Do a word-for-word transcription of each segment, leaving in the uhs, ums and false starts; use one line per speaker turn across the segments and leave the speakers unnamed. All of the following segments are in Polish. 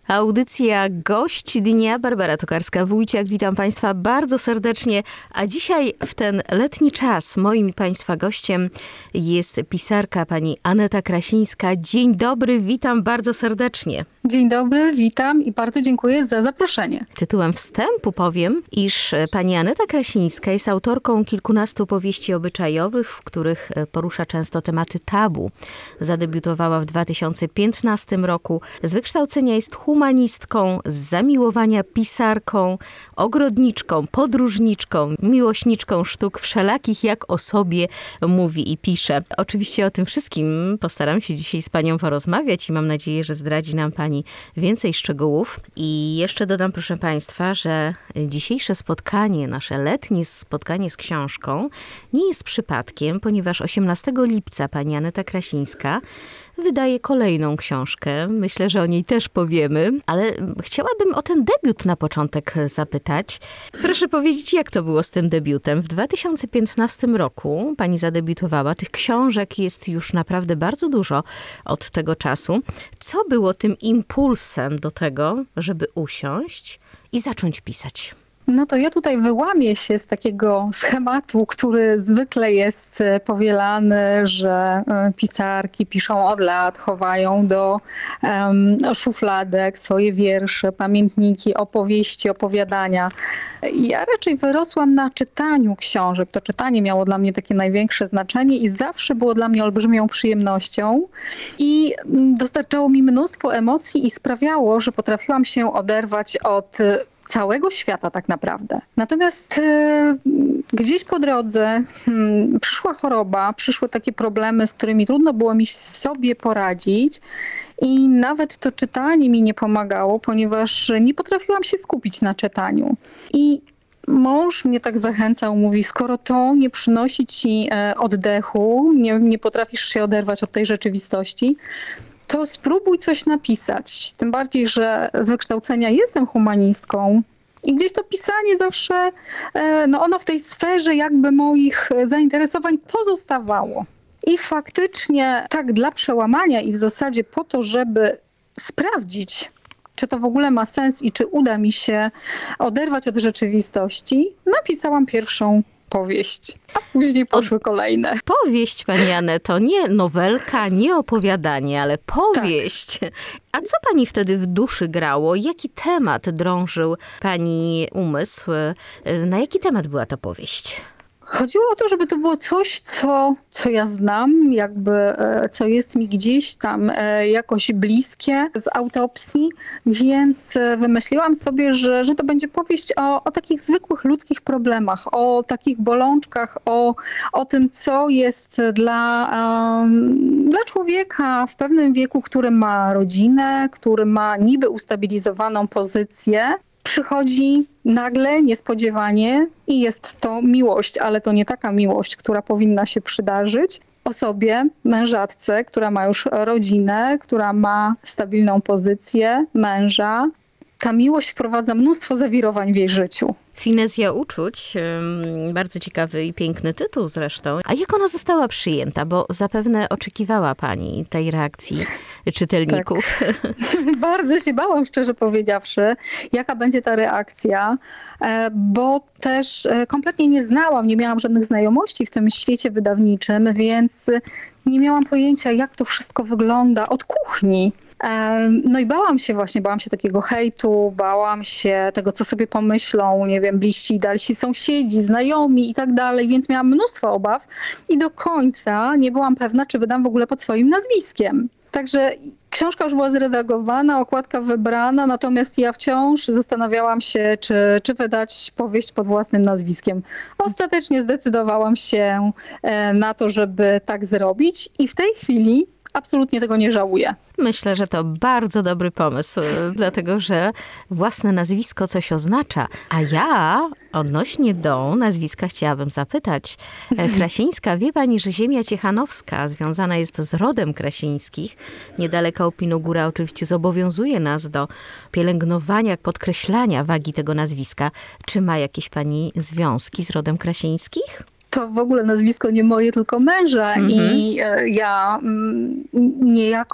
Audycja Gość Dnia. Barbara Tokarska-Wójciak. Witam Państwa bardzo serdecznie. A dzisiaj w ten letni czas moim i Państwa gościem jest pisarka pani Aneta Krasińska. Dzień dobry, witam bardzo serdecznie.
Dzień dobry, witam i bardzo dziękuję za zaproszenie.
Tytułem wstępu powiem, iż pani Aneta Krasińska jest autorką kilkunastu powieści obyczajowych, w których porusza często tematy tabu. Zadebiutowała w dwa tysiące piętnastym roku. Z wykształcenia jest humanistką, z zamiłowania pisarką, ogrodniczką, podróżniczką, miłośniczką sztuk wszelakich, jak o sobie mówi i pisze. Oczywiście o tym wszystkim postaram się dzisiaj z panią porozmawiać i mam nadzieję, że zdradzi nam pani więcej szczegółów. I jeszcze dodam, proszę państwa, że dzisiejsze spotkanie, nasze letnie spotkanie z książką nie jest przypadkiem, ponieważ osiemnastego lipca pani Aneta Krasińska wydaje kolejną książkę. Myślę, że o niej też powiemy, ale chciałabym o ten debiut na początek zapytać. Proszę powiedzieć, jak to było z tym debiutem? W dwa tysiące piętnastym roku pani zadebiutowała. Tych książek jest już naprawdę bardzo dużo od tego czasu. Co było tym impulsem do tego, żeby usiąść i zacząć pisać?
No to ja tutaj wyłamię się z takiego schematu, który zwykle jest powielany, że pisarki piszą od lat, chowają do um, szufladek swoje wiersze, pamiętniki, opowieści, opowiadania. Ja raczej wyrosłam na czytaniu książek. To czytanie miało dla mnie takie największe znaczenie i zawsze było dla mnie olbrzymią przyjemnością i dostarczało mi mnóstwo emocji i sprawiało, że potrafiłam się oderwać od całego świata tak naprawdę. Natomiast e, gdzieś po drodze hmm, przyszła choroba, przyszły takie problemy, z którymi trudno było mi sobie poradzić i nawet to czytanie mi nie pomagało, ponieważ nie potrafiłam się skupić na czytaniu. I mąż mnie tak zachęcał, mówi, skoro to nie przynosi ci e, oddechu, nie, nie potrafisz się oderwać od tej rzeczywistości, to spróbuj coś napisać. Tym bardziej, że z wykształcenia jestem humanistką i gdzieś to pisanie zawsze, no ono w tej sferze jakby moich zainteresowań pozostawało. I faktycznie tak dla przełamania i w zasadzie po to, żeby sprawdzić, czy to w ogóle ma sens i czy uda mi się oderwać od rzeczywistości, napisałam pierwszą powieść, a później poszły kolejne.
Powieść, pani Aneto, nie nowelka, nie opowiadanie, ale powieść. Tak. A co pani wtedy w duszy grało? Jaki temat drążył pani umysł? Na jaki temat była ta powieść?
Chodziło o to, żeby to było coś, co, co ja znam, jakby, co jest mi gdzieś tam jakoś bliskie z autopsji, więc wymyśliłam sobie, że, że to będzie powieść o, o takich zwykłych ludzkich problemach, o takich bolączkach, o, o tym, co jest dla, um, dla człowieka w pewnym wieku, który ma rodzinę, który ma niby ustabilizowaną pozycję. Przychodzi nagle, niespodziewanie i jest to miłość, ale to nie taka miłość, która powinna się przydarzyć osobie, mężatce, która ma już rodzinę, która ma stabilną pozycję męża. Ta miłość wprowadza mnóstwo zawirowań w jej życiu.
Finezja uczuć, bardzo ciekawy i piękny tytuł zresztą. A jak ona została przyjęta? Bo zapewne oczekiwała pani tej reakcji czytelników.
Tak. Bardzo się bałam, szczerze powiedziawszy, jaka będzie ta reakcja, bo też kompletnie nie znałam, nie miałam żadnych znajomości w tym świecie wydawniczym, więc nie miałam pojęcia, jak to wszystko wygląda od kuchni. No i bałam się właśnie, bałam się takiego hejtu, bałam się tego, co sobie pomyślą, nie wiem, bliżsi i dalsi sąsiedzi, znajomi i tak dalej, więc miałam mnóstwo obaw i do końca nie byłam pewna, czy wydam w ogóle pod swoim nazwiskiem. Także książka już była zredagowana, okładka wybrana, natomiast ja wciąż zastanawiałam się, czy, czy wydać powieść pod własnym nazwiskiem. Ostatecznie zdecydowałam się na to, żeby tak zrobić i w tej chwili absolutnie tego nie żałuję.
Myślę, że to bardzo dobry pomysł, dlatego że własne nazwisko coś oznacza. A ja odnośnie do nazwiska chciałabym zapytać. Krasińska, wie pani, że ziemia ciechanowska związana jest z rodem Krasińskich. Niedaleka Opinogóra oczywiście zobowiązuje nas do pielęgnowania, podkreślania wagi tego nazwiska. Czy ma jakieś pani związki z rodem Krasińskich?
To w ogóle nazwisko nie moje, tylko męża. Mhm. I ja niejako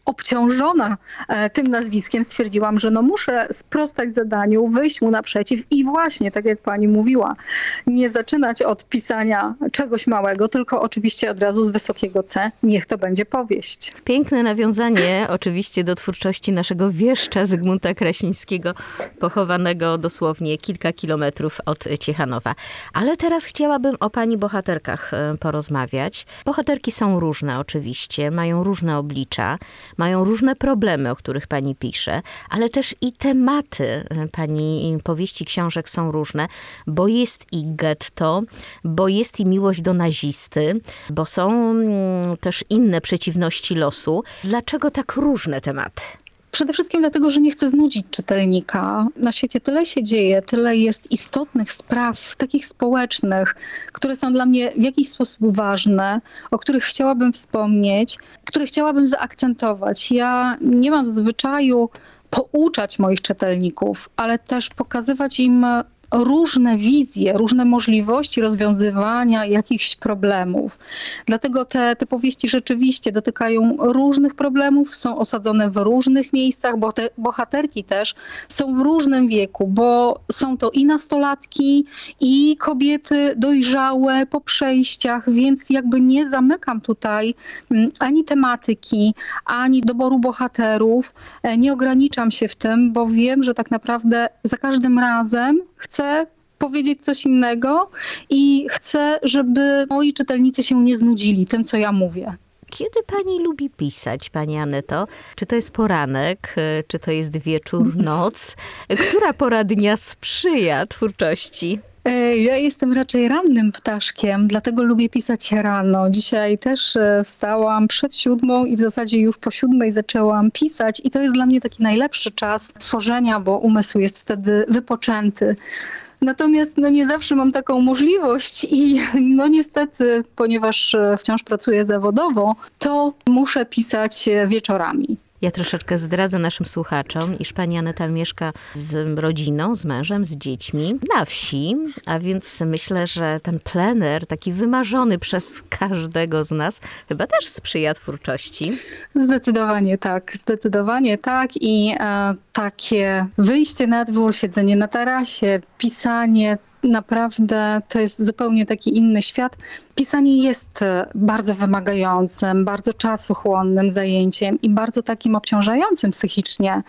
obciążona e, tym nazwiskiem stwierdziłam, że no muszę sprostać zadaniu, wyjść mu naprzeciw i właśnie, tak jak pani mówiła, nie zaczynać od pisania czegoś małego, tylko oczywiście od razu z wysokiego C. Niech to będzie powieść.
Piękne nawiązanie oczywiście do twórczości naszego wieszcza Zygmunta Kraśnickiego, pochowanego dosłownie kilka kilometrów od Ciechanowa. Ale teraz chciałabym o pani bohaterkach e, porozmawiać. Bohaterki są różne oczywiście, mają różne oblicza, mają różne problemy, o których pani pisze, ale też i tematy pani powieści, książek są różne, bo jest i getto, bo jest i miłość do nazisty, bo są też inne przeciwności losu. Dlaczego tak różne tematy?
Przede wszystkim dlatego, że nie chcę znudzić czytelnika. Na świecie tyle się dzieje, tyle jest istotnych spraw, takich społecznych, które są dla mnie w jakiś sposób ważne, o których chciałabym wspomnieć, które chciałabym zaakcentować. Ja nie mam w zwyczaju pouczać moich czytelników, ale też pokazywać im różne wizje, różne możliwości rozwiązywania jakichś problemów. Dlatego te, te powieści rzeczywiście dotykają różnych problemów, są osadzone w różnych miejscach, bo te bohaterki też są w różnym wieku, bo są to i nastolatki, i kobiety dojrzałe po przejściach, więc jakby nie zamykam tutaj ani tematyki, ani doboru bohaterów. Nie ograniczam się w tym, bo wiem, że tak naprawdę za każdym razem chcę powiedzieć coś innego i chcę, żeby moi czytelnicy się nie znudzili tym, co ja mówię.
Kiedy pani lubi pisać, pani Aneto? Czy to jest poranek, czy to jest wieczór, noc? Która pora dnia sprzyja twórczości?
Ja jestem raczej rannym ptaszkiem, dlatego lubię pisać rano. Dzisiaj też wstałam przed siódmą i w zasadzie już po siódmej zaczęłam pisać i to jest dla mnie taki najlepszy czas tworzenia, bo umysł jest wtedy wypoczęty. Natomiast no, nie zawsze mam taką możliwość i no niestety, ponieważ wciąż pracuję zawodowo, to muszę pisać wieczorami.
Ja troszeczkę zdradzę naszym słuchaczom, iż pani Aneta mieszka z rodziną, z mężem, z dziećmi na wsi, a więc myślę, że ten plener, taki wymarzony przez każdego z nas, chyba też sprzyja twórczości.
Zdecydowanie tak, zdecydowanie tak i e, takie wyjście na dwór, siedzenie na tarasie, pisanie, naprawdę to jest zupełnie taki inny świat. Pisanie jest bardzo wymagającym, bardzo czasochłonnym zajęciem i bardzo takim obciążającym psychicznie,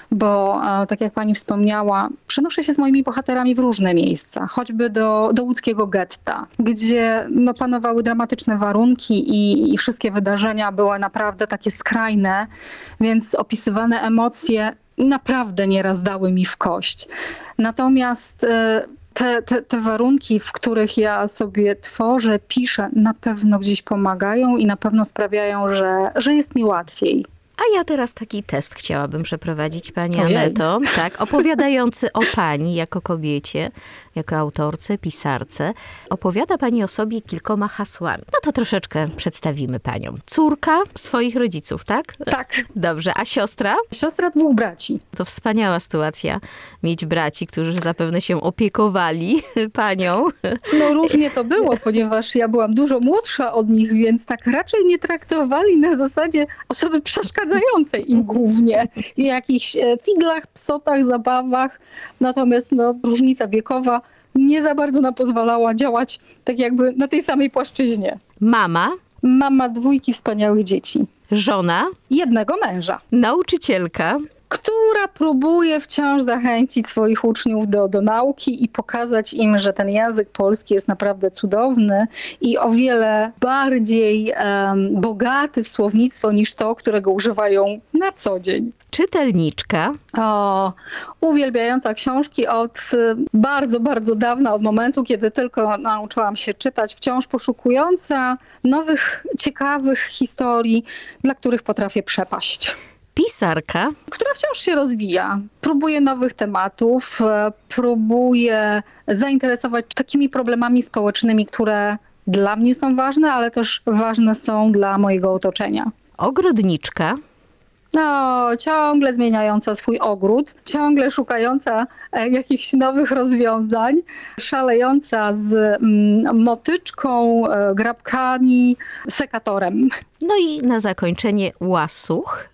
bo tak jak pani wspomniała, przenoszę się z moimi bohaterami w różne miejsca, choćby do, do łódzkiego getta, gdzie no, panowały dramatyczne warunki i, i wszystkie wydarzenia były naprawdę takie skrajne, więc opisywane emocje naprawdę nieraz dały mi w kość. Natomiast Te, te, te warunki, w których ja sobie tworzę, piszę, na pewno gdzieś pomagają i na pewno sprawiają, że, że jest mi łatwiej.
A ja teraz taki test chciałabym przeprowadzić, pani
Ojej.
Aneto. Tak, opowiadający o pani jako kobiecie, jako autorce, pisarce. Opowiada pani o sobie kilkoma hasłami. No to troszeczkę przedstawimy panią. Córka swoich rodziców, tak?
Tak.
Dobrze, a siostra?
Siostra dwóch braci.
To wspaniała sytuacja, mieć braci, którzy zapewne się opiekowali panią.
No różnie to było, ponieważ ja byłam dużo młodsza od nich, więc tak raczej nie traktowali na zasadzie osoby przeszkadzającej im głównie. W jakichś figlach, psotach, zabawach. Natomiast no, różnica wiekowa nie za bardzo nam pozwalała działać tak jakby na tej samej płaszczyźnie.
Mama,
Mama dwójki wspaniałych dzieci.
żona,
Jednego męża.
nauczycielka,
Która próbuje wciąż zachęcić swoich uczniów do, do nauki i pokazać im, że ten język polski jest naprawdę cudowny i o wiele bardziej um, bogaty w słownictwo niż to, którego używają na co dzień.
czytelniczka,
O, uwielbiająca książki od y, bardzo, bardzo dawna, od momentu, kiedy tylko nauczyłam się czytać, wciąż poszukująca nowych, ciekawych historii, dla których potrafię przepaść.
pisarka,
Która wciąż się rozwija. Próbuje nowych tematów, e, próbuje zainteresować takimi problemami społecznymi, które dla mnie są ważne, ale też ważne są dla mojego otoczenia.
ogrodniczka,
No, ciągle zmieniająca swój ogród, ciągle szukająca e, jakichś nowych rozwiązań, szalejąca z mm, motyczką, e, grabkami, sekatorem.
No i na zakończenie łasuch.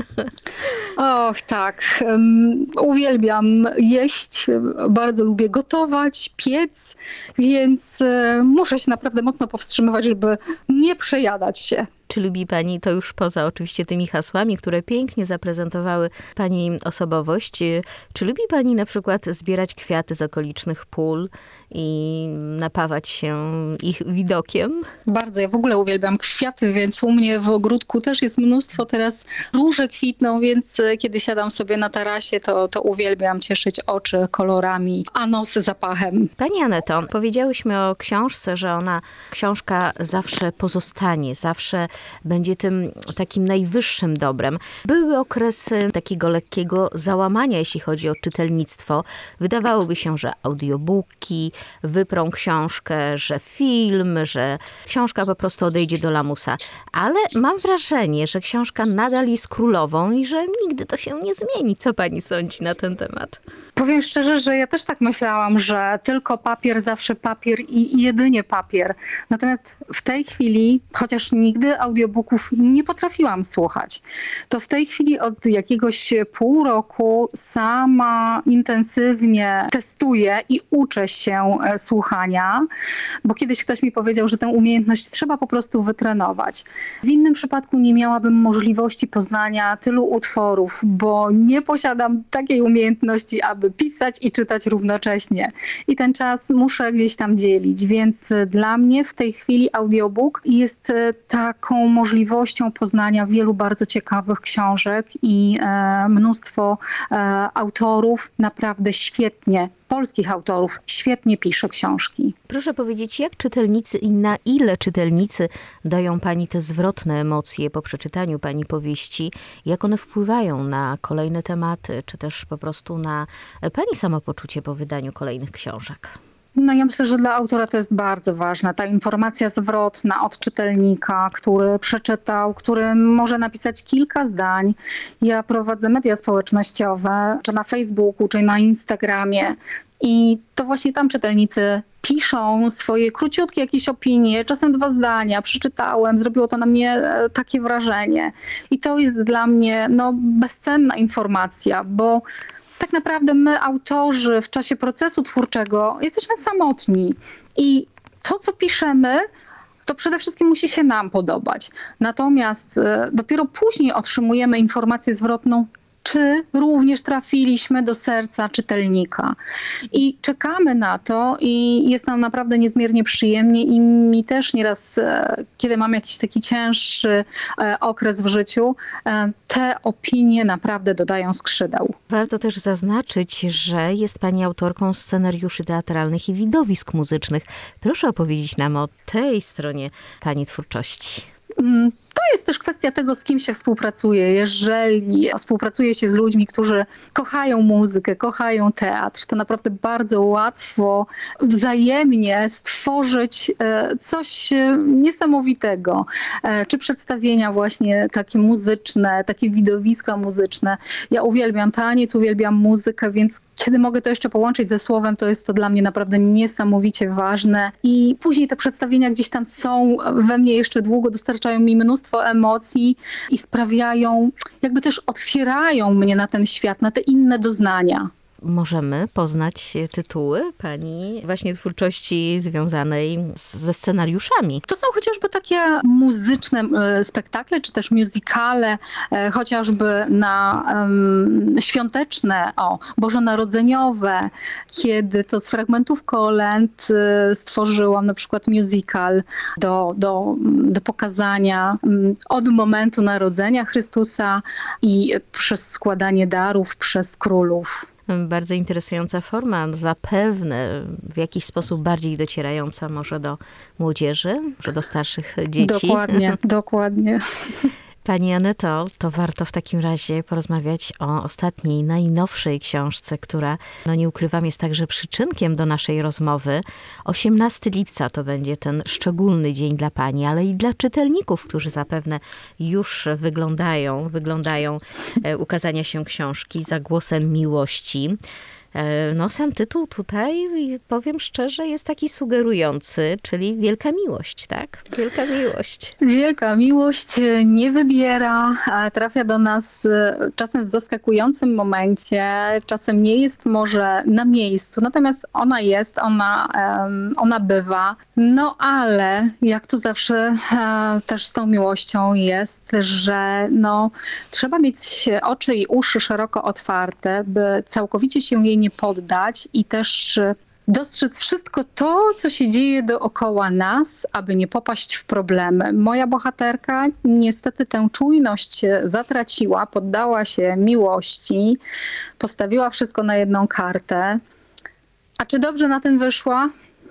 Och, tak. Um, uwielbiam jeść, bardzo lubię gotować, piec, więc e, muszę się naprawdę mocno powstrzymywać, żeby nie przejadać się.
Czy lubi pani, to już poza oczywiście tymi hasłami, które pięknie zaprezentowały pani osobowość, czy lubi pani na przykład zbierać kwiaty z okolicznych pól i napawać się ich widokiem?
Bardzo, ja w ogóle uwielbiam kwiaty, więc u mnie w ogródku też jest mnóstwo teraz róże kwitną, więc kiedy siadam sobie na tarasie, to, to uwielbiam cieszyć oczy kolorami, a nos zapachem.
Pani Aneto, powiedziałyśmy o książce, że ona, książka zawsze pozostanie, zawsze będzie tym takim najwyższym dobrem. Były okresy takiego lekkiego załamania, jeśli chodzi o czytelnictwo. Wydawałoby się, że audiobooki wyprą książkę, że film, że książka po prostu odejdzie do lamusa. Ale mam wrażenie, że książka nadal jest królową i że nigdy to się nie zmieni. Co pani sądzi na ten temat?
Powiem szczerze, że ja też tak myślałam, że tylko papier, zawsze papier i jedynie papier. Natomiast w tej chwili, chociaż nigdy audiobooków nie potrafiłam słuchać, to w tej chwili od jakiegoś pół roku sama intensywnie testuję i uczę się słuchania, bo kiedyś ktoś mi powiedział, że tę umiejętność trzeba po prostu wytrenować. W innym przypadku nie miałabym możliwości poznania tylu utworów, bo nie posiadam takiej umiejętności, aby pisać i czytać równocześnie. I ten czas muszę gdzieś tam dzielić, więc dla mnie w tej chwili audiobook jest taką możliwością poznania wielu bardzo ciekawych książek i e, mnóstwo e, autorów naprawdę świetnie, polskich autorów, świetnie pisze książki.
Proszę powiedzieć, jak czytelnicy i na ile czytelnicy dają pani te zwrotne emocje po przeczytaniu pani powieści? Jak one wpływają na kolejne tematy, czy też po prostu na pani samopoczucie po wydaniu kolejnych książek?
No ja myślę, że dla autora to jest bardzo ważne. Ta informacja zwrotna od czytelnika, który przeczytał, który może napisać kilka zdań. Ja prowadzę media społecznościowe, czy na Facebooku, czy na Instagramie. I to właśnie tam czytelnicy piszą swoje króciutkie jakieś opinie, czasem dwa zdania. Przeczytałem, zrobiło to na mnie takie wrażenie. I to jest dla mnie no, bezcenna informacja, bo tak naprawdę my, autorzy, w czasie procesu twórczego jesteśmy samotni i to, co piszemy, to przede wszystkim musi się nam podobać. Natomiast e, dopiero później otrzymujemy informację zwrotną, czy również trafiliśmy do serca czytelnika. I czekamy na to i jest nam naprawdę niezmiernie przyjemnie i mi też nieraz, kiedy mam jakiś taki cięższy okres w życiu, te opinie naprawdę dodają skrzydeł.
Warto też zaznaczyć, że jest pani autorką scenariuszy teatralnych i widowisk muzycznych. Proszę opowiedzieć nam o tej stronie pani twórczości.
To jest też kwestia tego, z kim się współpracuje. Jeżeli współpracuje się z ludźmi, którzy kochają muzykę, kochają teatr, to naprawdę bardzo łatwo wzajemnie stworzyć coś niesamowitego. Czy przedstawienia właśnie takie muzyczne, takie widowiska muzyczne. Ja uwielbiam taniec, uwielbiam muzykę, więc kiedy mogę to jeszcze połączyć ze słowem, to jest to dla mnie naprawdę niesamowicie ważne. I później te przedstawienia gdzieś tam są we mnie jeszcze długo, dostarczają mi mnóstwo emocji i sprawiają, jakby też otwierają mnie na ten świat, na te inne doznania.
Możemy poznać tytuły pani właśnie twórczości związanej z, ze scenariuszami.
To są chociażby takie muzyczne e, spektakle, czy też musicale, e, chociażby na um, świąteczne, o, bożonarodzeniowe, kiedy to z fragmentów kolęd e, stworzyłam na przykład musical do, do, do pokazania um, od momentu narodzenia Chrystusa i przez składanie darów przez królów.
Bardzo interesująca forma, zapewne w jakiś sposób bardziej docierająca może do młodzieży, może do starszych dzieci.
Dokładnie, dokładnie.
Pani Aneto, to warto w takim razie porozmawiać o ostatniej, najnowszej książce, która, no nie ukrywam, jest także przyczynkiem do naszej rozmowy. osiemnastego lipca to będzie ten szczególny dzień dla pani, ale i dla czytelników, którzy zapewne już wyglądają, wyglądają e, ukazania się książki Za głosem miłości. No sam tytuł tutaj, powiem szczerze, jest taki sugerujący, czyli wielka miłość, tak? Wielka miłość.
Wielka miłość nie wybiera, a trafia do nas czasem w zaskakującym momencie, czasem nie jest może na miejscu, natomiast ona jest, ona, ona bywa. No ale jak to zawsze też z tą miłością jest, że no, trzeba mieć oczy i uszy szeroko otwarte, by całkowicie się jej nie poddać i też dostrzec wszystko to, co się dzieje dookoła nas, aby nie popaść w problemy. Moja bohaterka niestety tę czujność zatraciła, poddała się miłości, postawiła wszystko na jedną kartę. A czy dobrze na tym wyszła?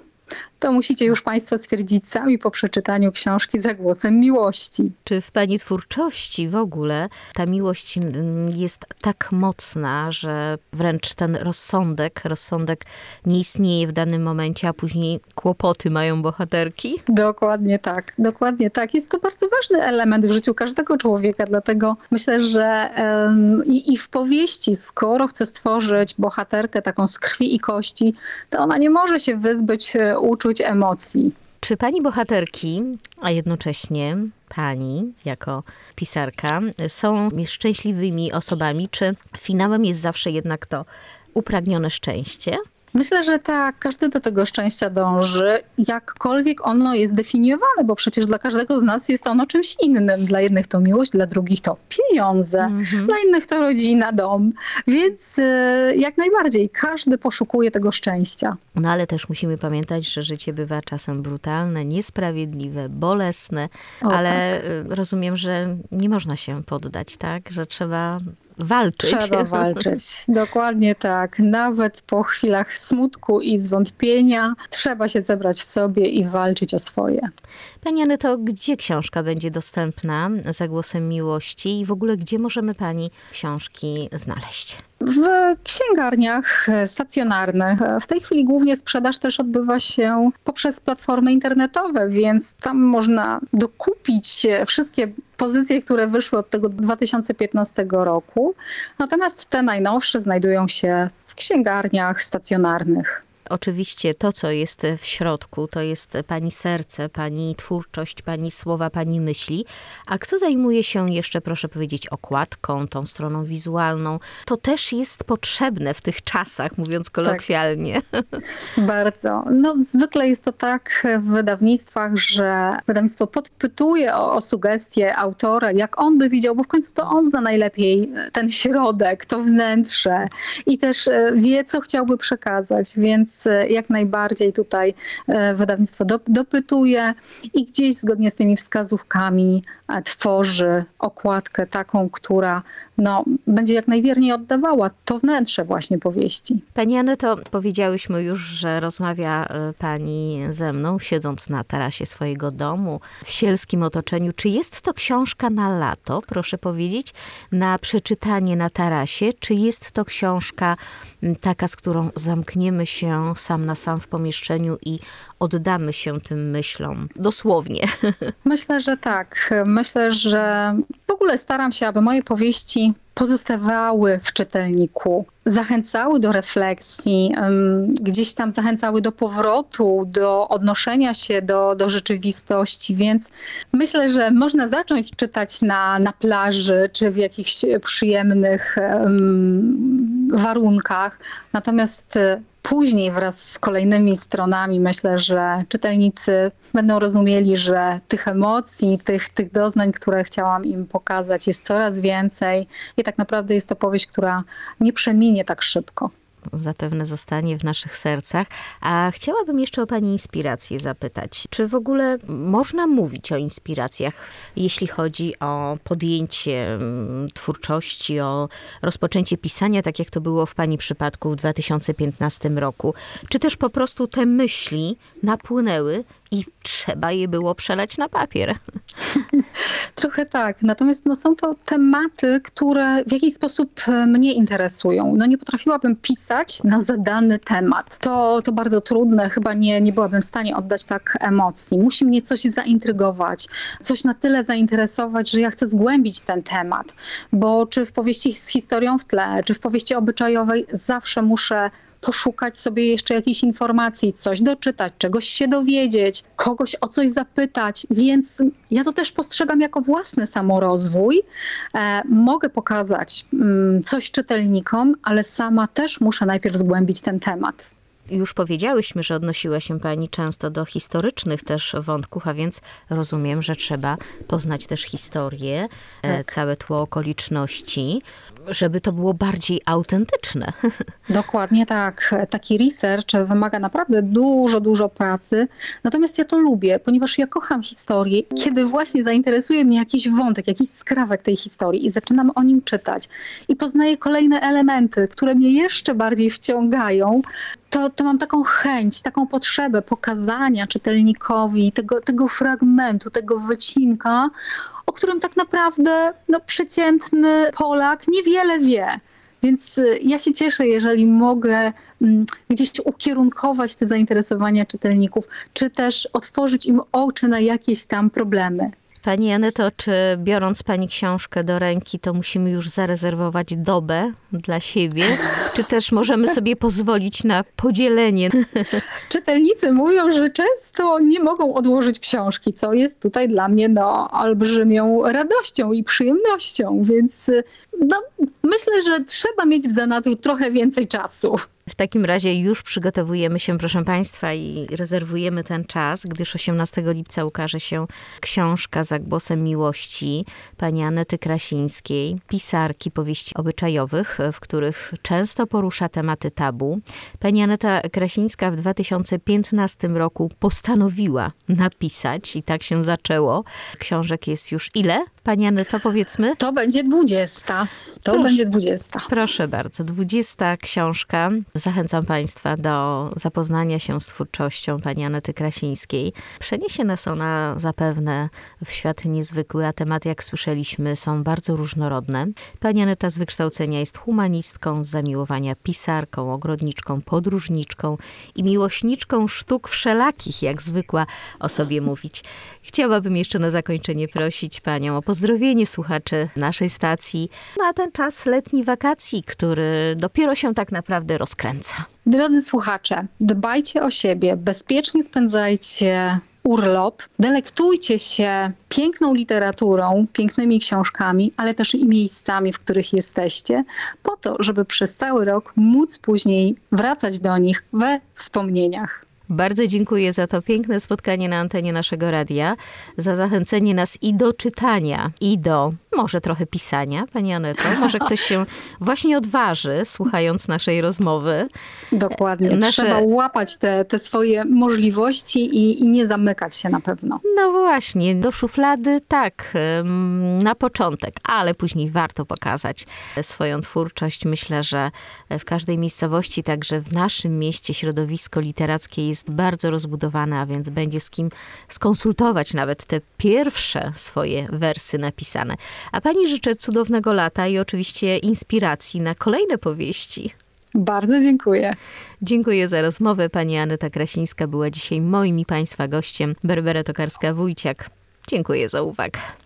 To musicie już państwo stwierdzić sami po przeczytaniu książki Za głosem miłości.
Czy w pani twórczości w ogóle ta miłość jest tak mocna, że wręcz ten rozsądek, rozsądek nie istnieje w danym momencie, a później kłopoty mają bohaterki?
Dokładnie tak, dokładnie tak. Jest to bardzo ważny element w życiu każdego człowieka, dlatego myślę, że um, i, i w powieści, skoro chce stworzyć bohaterkę taką z krwi i kości, to ona nie może się wyzbyć uczuć emocji.
Czy pani bohaterki, a jednocześnie pani jako pisarka, są szczęśliwymi osobami? Czy finałem jest zawsze jednak to upragnione szczęście?
Myślę, że tak, każdy do tego szczęścia dąży, jakkolwiek ono jest definiowane, bo przecież dla każdego z nas jest ono czymś innym. Dla jednych to miłość, dla drugich to pieniądze, mm-hmm. dla innych to rodzina, dom. Więc y, jak najbardziej każdy poszukuje tego szczęścia.
No ale też musimy pamiętać, że życie bywa czasem brutalne, niesprawiedliwe, bolesne, o, ale tak. Rozumiem, że nie można się poddać, tak? Że trzeba walczyć.
Trzeba walczyć. Dokładnie tak. Nawet po chwilach smutku i zwątpienia trzeba się zebrać w sobie i walczyć o swoje.
Pani Aneto, gdzie książka będzie dostępna Za głosem miłości i w ogóle gdzie możemy pani książki znaleźć?
W księgarniach stacjonarnych. W tej chwili głównie sprzedaż też odbywa się poprzez platformy internetowe, więc tam można dokupić wszystkie pozycje, które wyszły od tego dwa tysiące piętnastego roku. Natomiast te najnowsze znajdują się w księgarniach stacjonarnych.
Oczywiście to, co jest w środku, to jest pani serce, pani twórczość, pani słowa, pani myśli. A kto zajmuje się jeszcze, proszę powiedzieć, okładką, tą stroną wizualną? To też jest potrzebne w tych czasach, mówiąc kolokwialnie.
Tak. Bardzo. No zwykle jest to tak w wydawnictwach, że wydawnictwo podpytuje o, o sugestie autora, jak on by widział, bo w końcu to on zna najlepiej ten środek, to wnętrze i też wie, co chciałby przekazać, więc jak najbardziej tutaj wydawnictwo dopytuje i gdzieś zgodnie z tymi wskazówkami tworzy okładkę taką, która no, będzie jak najwierniej oddawała to wnętrze właśnie powieści.
Pani Aneto, powiedziałyśmy już, że rozmawia pani ze mną, siedząc na tarasie swojego domu, w sielskim otoczeniu. Czy jest to książka na lato, proszę powiedzieć, na przeczytanie na tarasie? Czy jest to książka taka, z którą zamkniemy się sam na sam w pomieszczeniu i oddamy się tym myślom? Dosłownie.
Myślę, że tak. Myślę, że w ogóle staram się, aby moje powieści pozostawały w czytelniku, zachęcały do refleksji, gdzieś tam zachęcały do powrotu, do odnoszenia się do, do rzeczywistości, więc myślę, że można zacząć czytać na, na plaży, czy w jakichś przyjemnych um, warunkach, natomiast później wraz z kolejnymi stronami myślę, że czytelnicy będą rozumieli, że tych emocji, tych, tych doznań, które chciałam im pokazać, jest coraz więcej i tak naprawdę jest to powieść, która nie przeminie tak szybko.
Zapewne zostanie w naszych sercach. A chciałabym jeszcze o pani inspirację zapytać. Czy w ogóle można mówić o inspiracjach, jeśli chodzi o podjęcie twórczości, o rozpoczęcie pisania, tak jak to było w pani przypadku w dwa tysiące piętnastym roku? Czy też po prostu te myśli napłynęły i trzeba je było przelać na papier.
Trochę tak, natomiast no, są to tematy, które w jakiś sposób mnie interesują. No nie potrafiłabym pisać na zadany temat. To, to bardzo trudne, chyba nie, nie byłabym w stanie oddać tak emocji. Musi mnie coś zaintrygować, coś na tyle zainteresować, że ja chcę zgłębić ten temat. Bo czy w powieści z historią w tle, czy w powieści obyczajowej zawsze muszę poszukać sobie jeszcze jakiejś informacji, coś doczytać, czegoś się dowiedzieć, kogoś o coś zapytać, więc ja to też postrzegam jako własny samorozwój. E, mogę pokazać mm, coś czytelnikom, ale sama też muszę najpierw zgłębić ten temat.
Już powiedziałyśmy, że odnosiła się pani często do historycznych też wątków, a więc rozumiem, że trzeba poznać też historię, tak. całe tło okoliczności, żeby to było bardziej autentyczne.
Dokładnie tak. Taki research wymaga naprawdę dużo, dużo pracy. Natomiast ja to lubię, ponieważ ja kocham historię. Kiedy właśnie zainteresuje mnie jakiś wątek, jakiś skrawek tej historii i zaczynam o nim czytać i poznaję kolejne elementy, które mnie jeszcze bardziej wciągają, to, to mam taką chęć, taką potrzebę pokazania czytelnikowi tego, tego fragmentu, tego wycinka, o którym tak naprawdę no, przeciętny Polak niewiele wie. Więc ja się cieszę, jeżeli mogę mm, gdzieś ukierunkować te zainteresowania czytelników, czy też otworzyć im oczy na jakieś tam problemy.
Pani Aneto, czy biorąc pani książkę do ręki, to musimy już zarezerwować dobę dla siebie? Czy też możemy sobie pozwolić na podzielenie?
Czytelnicy mówią, że często nie mogą odłożyć książki, co jest tutaj dla mnie no, olbrzymią radością i przyjemnością, więc no, myślę, że trzeba mieć w zanadrzu trochę więcej czasu.
W takim razie już przygotowujemy się, proszę państwa, i rezerwujemy ten czas, gdyż osiemnastego lipca ukaże się książka Za głosem miłości pani Anety Krasińskiej, pisarki powieści obyczajowych, w których często porusza tematy tabu. Pani Aneta Krasińska w dwa tysiące piętnastym roku postanowiła napisać i tak się zaczęło. Książek jest już ile? Pani Aneto, powiedzmy?
To będzie dwudziesta. To
Proszę.
będzie dwudziesta.
Proszę bardzo, dwudziesta książka. Zachęcam państwa do zapoznania się z twórczością pani Anety Krasińskiej. Przeniesie nas ona zapewne w świat niezwykły, a tematy, jak słyszeliśmy, są bardzo różnorodne. Pani Aneta z wykształcenia jest humanistką, z zamiłowania pisarką, ogrodniczką, podróżniczką i miłośniczką sztuk wszelakich, jak zwykła o sobie mówić. Chciałabym jeszcze na zakończenie prosić panią o pozdrowienie słuchaczy naszej stacji na ten czas letni wakacji, który dopiero się tak naprawdę rozkręca.
Drodzy słuchacze, dbajcie o siebie, bezpiecznie spędzajcie urlop, delektujcie się piękną literaturą, pięknymi książkami, ale też i miejscami, w których jesteście, po to, żeby przez cały rok móc później wracać do nich we wspomnieniach.
Bardzo dziękuję za to piękne spotkanie na antenie naszego radia, za zachęcenie nas i do czytania, i do może trochę pisania, pani Aneto. Może ktoś się właśnie odważy, słuchając naszej rozmowy.
Dokładnie.
Nasze...
Trzeba łapać te, te swoje możliwości i, i nie zamykać się na pewno.
No właśnie, do szuflady tak, na początek, ale później warto pokazać swoją twórczość. Myślę, że w każdej miejscowości, także w naszym mieście, środowisko literackie jest bardzo rozbudowane, a więc będzie z kim skonsultować nawet te pierwsze swoje wersy napisane. A pani życzę cudownego lata i oczywiście inspiracji na kolejne powieści.
Bardzo dziękuję.
Dziękuję za rozmowę. Pani Aneta Krasińska była dzisiaj moim i państwa gościem. Berbera Tokarska-Wójciak. Dziękuję za uwagę.